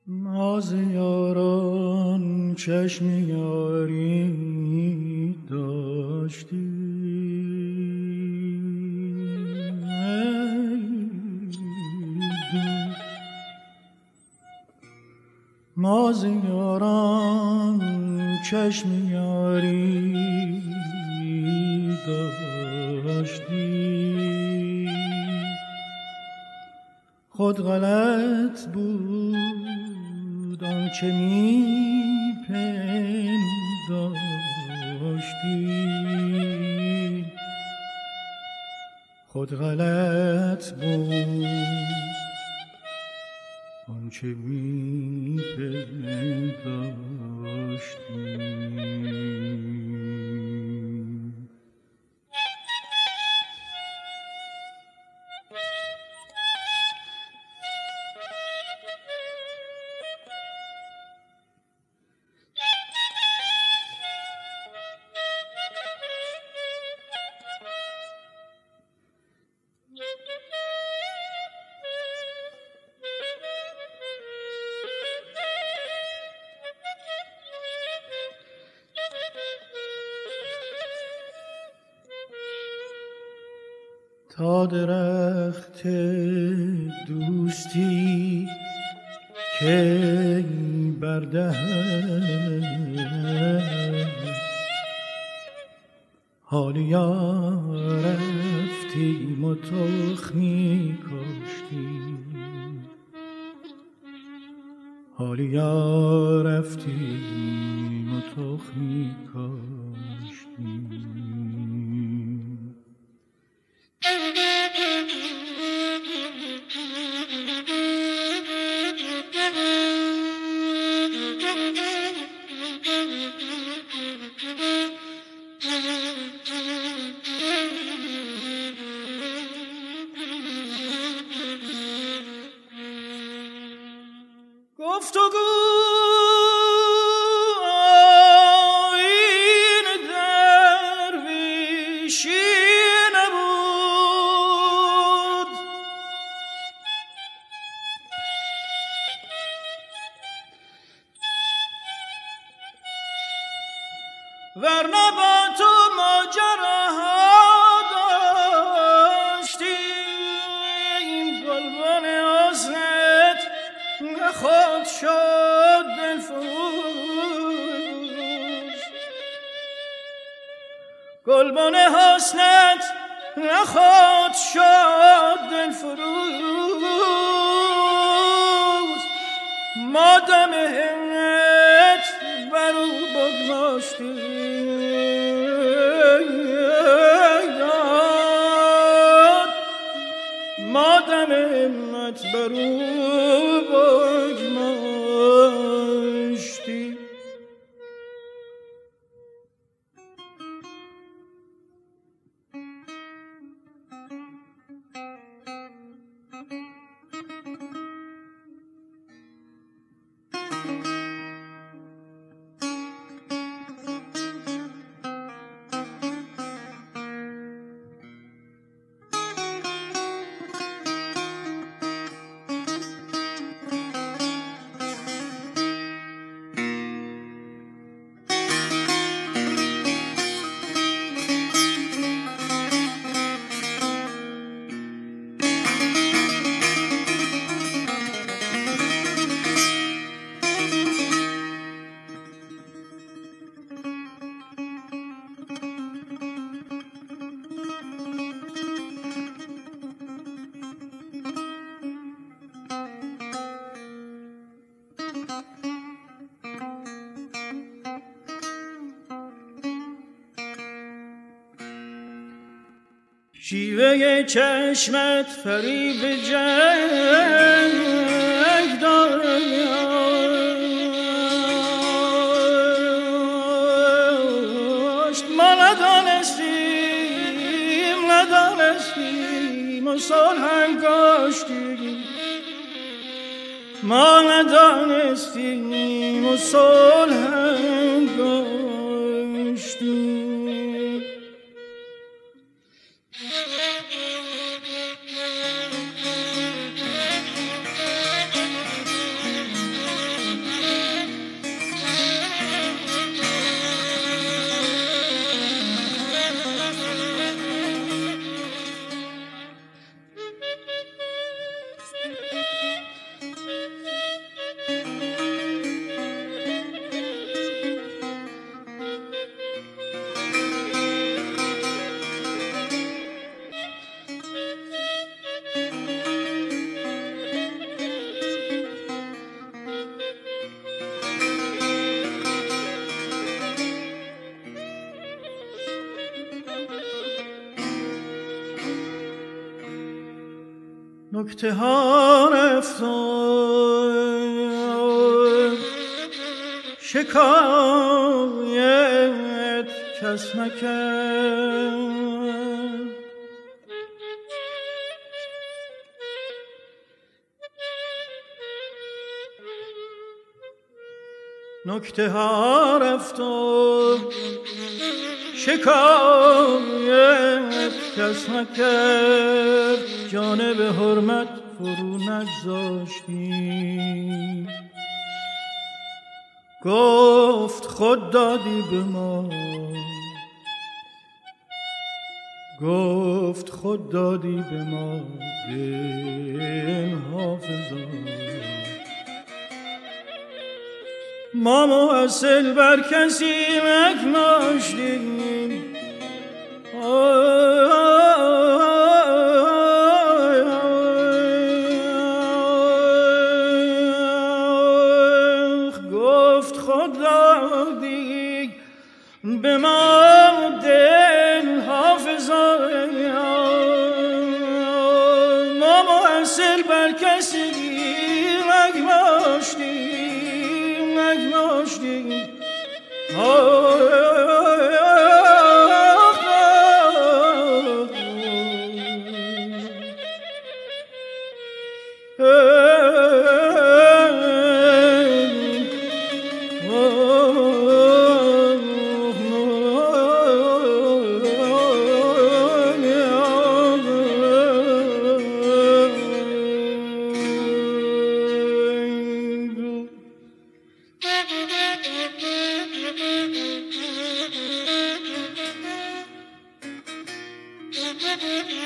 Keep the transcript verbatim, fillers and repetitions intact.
ما ز یاران چشم یاری داشتیم، ما ز یاران چشم یاری داشتیم، خود غلط بود آنچه می پنداشتیم، خود غلط بود آنچه می پنداشتیم. تا درخت دوستی کی بردهد، حالیا رفتیم و تخمی کاشتیم، حالیا رفتیم و تخمی کاشتیم. ورنه با تو ماجراها داشتیم، گلبن حسنت خود شد دلفروز، گلبن حسنت خود شد دلفروز، ما دم همت برو بگذاشتیم، ما دم همت برو بگذاشتیم. شیوه چشمت فریب جنگ داشت، ما ندانستیم ندانستیم و صلح کاشتیم، ما ندانستیم و صلح کاشتیم. نکته ها رفتار شکایت کس نکرد، نکته ها رفتار شکایت کس نکرد، جانب حرمت فرو نگذاشتی، گفت خود دادی به ما، گفت خود دادی به ما دل حافظا، ما محصل بر کسی نگماشتیم، گفت خود دادی به ما دل حافظا، ما محصل بر کسی نگماشتیم نگماشتیم Thank you.